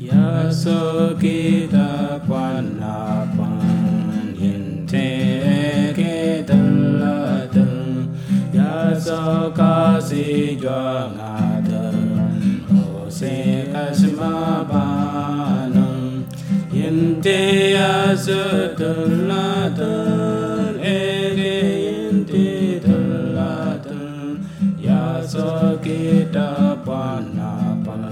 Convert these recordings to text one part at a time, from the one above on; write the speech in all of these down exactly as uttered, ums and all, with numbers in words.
Yaso kita panapan yente kita laten yaso kasih juangatan ose kasih mapanam yente yaso laten ege yente laten yaso kita panapan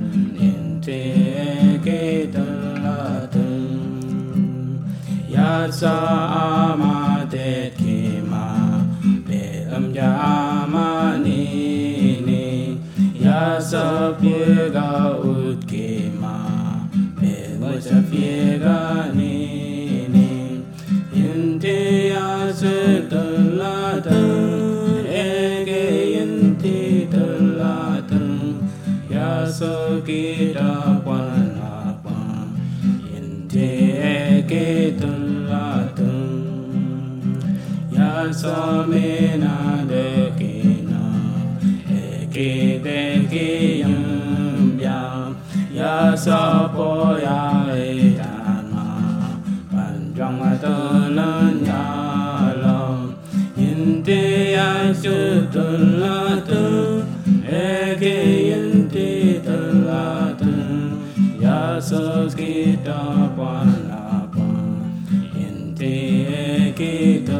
Yasa amatet kima Beam jama nini Yasa piega ut kima Begoja piega nini Yente yasa telatan Ege yente telatan Yasa kita panapa Yente kita Yasa mena dekina eke dekiyam yam Yasa poya etana panjang telan yalam Yente yasu telatan eke yente telatan Yasa kita panapa Yente kita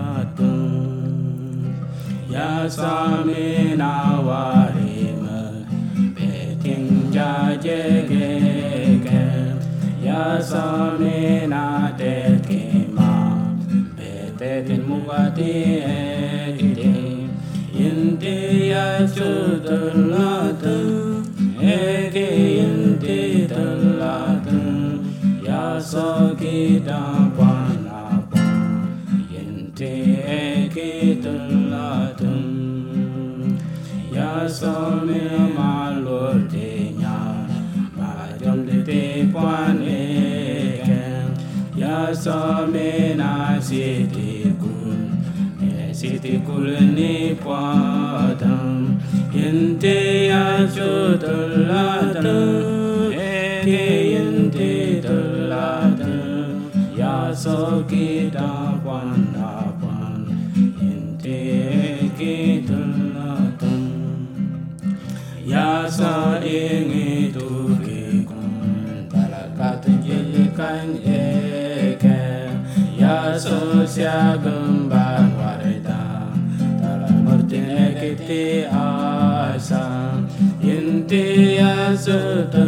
Yasa mina warima beting jajegeke Yasa mina tekima betetin muwati ekite Yente yasu telatan eke yente telatan Yasa kita panapa Yente eke telatan Yasa mina malurtinya Majom diti puan eken Yasa mina siti kul Siti kul ni puatan Yente yasu telatan Eke yente telatan Yasa kita pandapan Yente kita telatan Yasa ingi tukikun Talakat jilikan eke Yasa siagam warita Talamertin ekiti asa Yente yasa